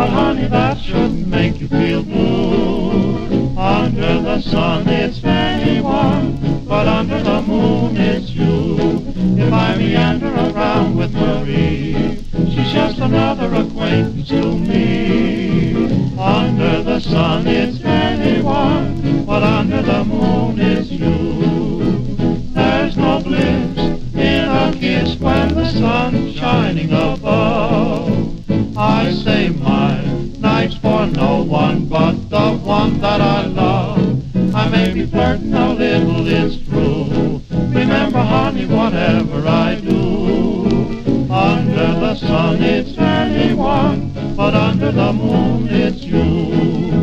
But honey, that shouldn't make you feel blue. Under the sun it's very warm, but under the moon it's you. If I meander around with Marie, she's just another acquaintance to me. Under the sun it's very warm, but under the moon it's you. There's no bliss in a kiss when the sun's shining above. I say my night's for no one but the one that I love. I may be flirting a little, it's true. Remember, honey, whatever I do, under the sun it's very warm, but under the moon it's you.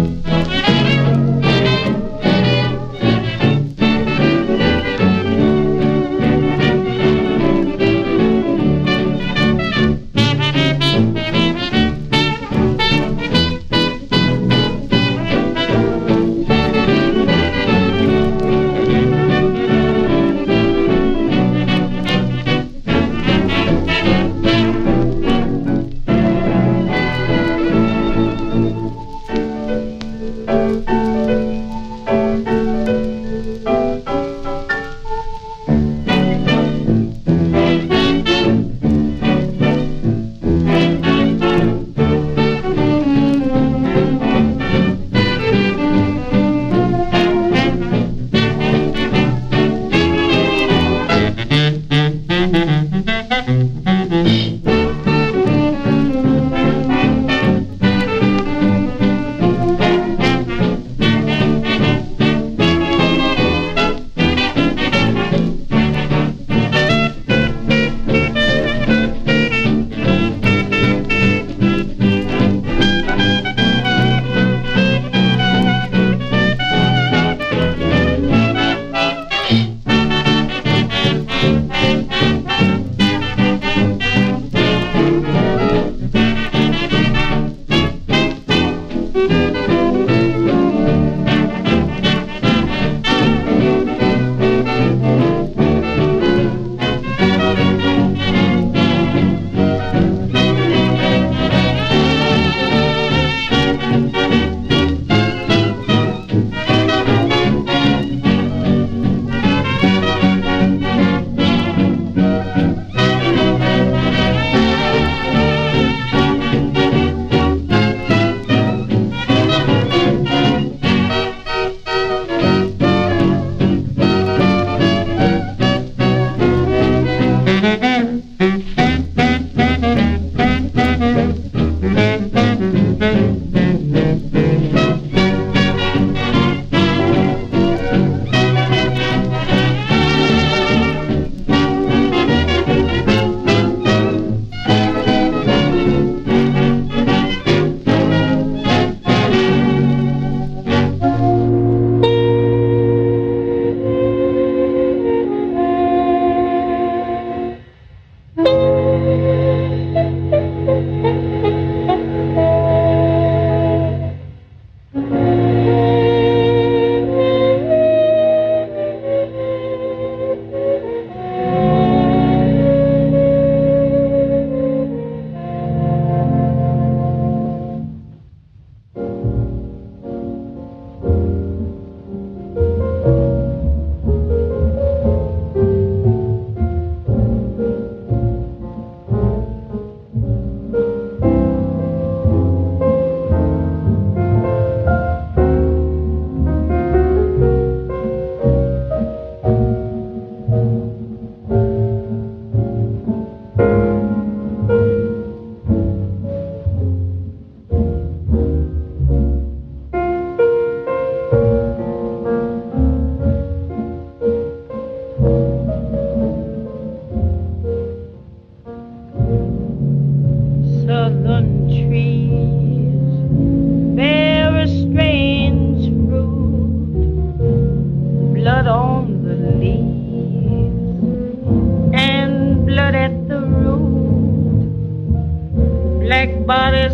body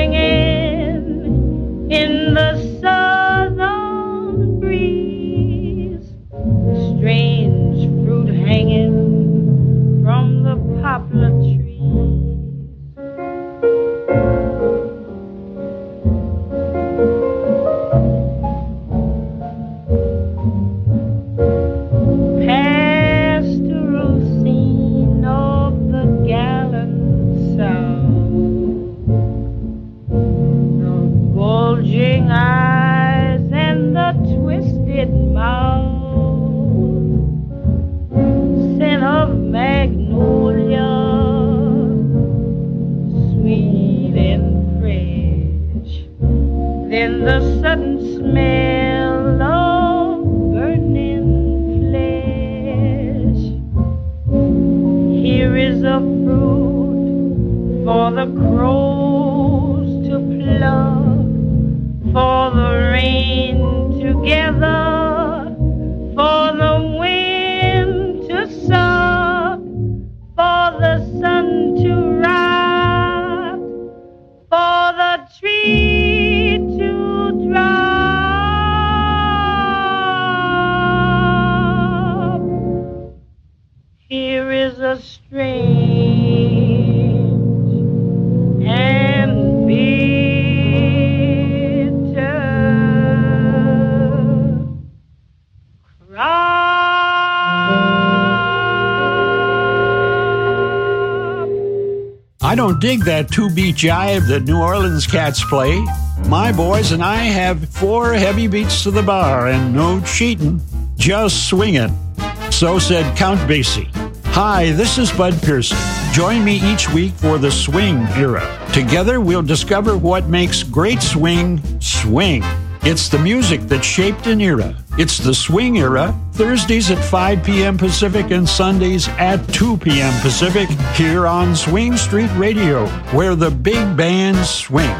swinging in the southern breeze, strange fruit hanging from the poplar trees. then the sudden smell of burning flesh. Here is a fruit for the crows to pluck, for the rain to gather, for the wind to suck, for the sun to rise, for the tree to drop. Here is a strange and bitter crop. I don't dig that two-beat jive that New Orleans cats play. My boys and I have 4 heavy beats to the bar and no cheating, just swinging. So said Count Basie. Hi, this is Bud Pearson. Join me each week for the swing era. Together we'll discover what makes great swing swing. It's the music that shaped an era. It's the swing era, Thursdays at 5 p.m. Pacific and Sundays at 2 p.m. Pacific, here on Swing Street Radio, where the big bands swing.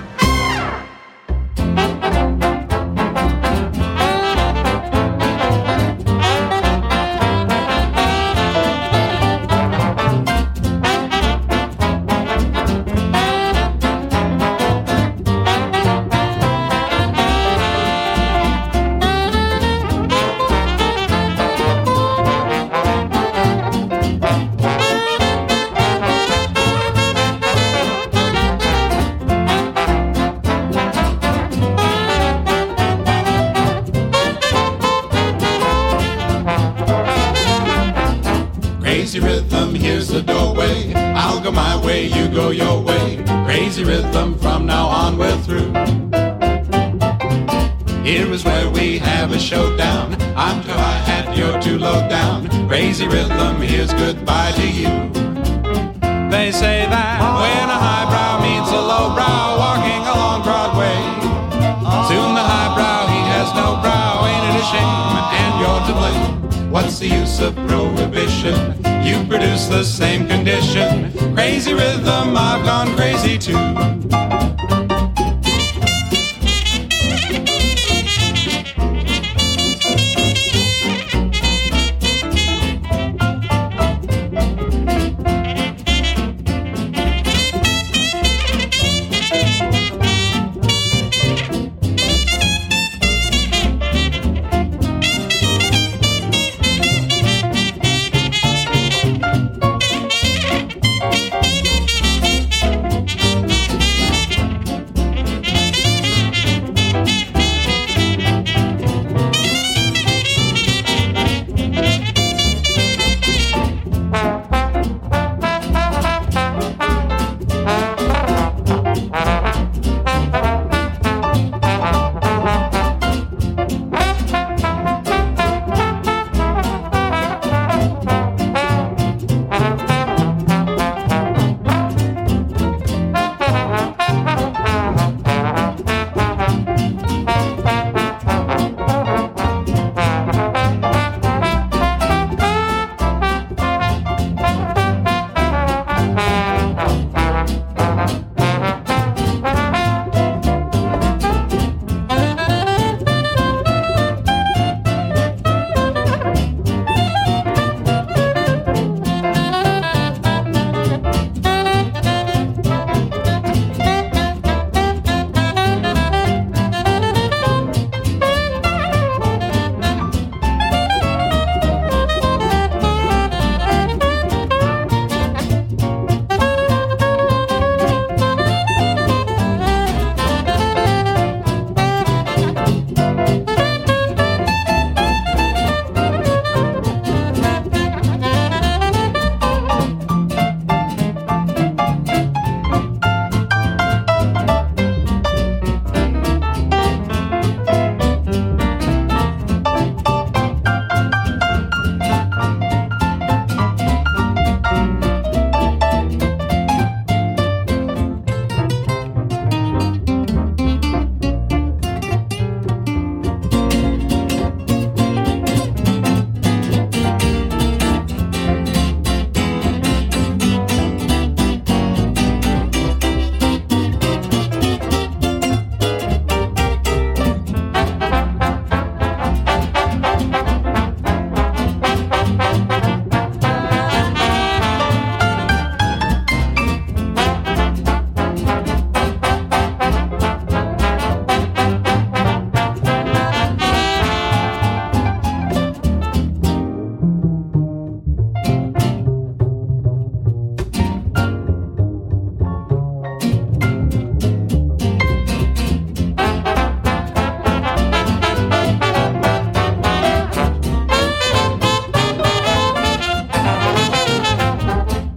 Crazy rhythm, here's the doorway. I'll go my way, you go your way. Crazy rhythm, from now on we're through. Here is where we have a showdown. I'm too high hat, you're too low down. Crazy rhythm, here's goodbye to you. They say that when a highbrow meets a lowbrow walking along Broadway, soon the highbrow, he has no brow. Ain't it a shame? And you're to blame. What's the use of prohibition? You produce the same condition. Crazy rhythm, I've gone crazy too.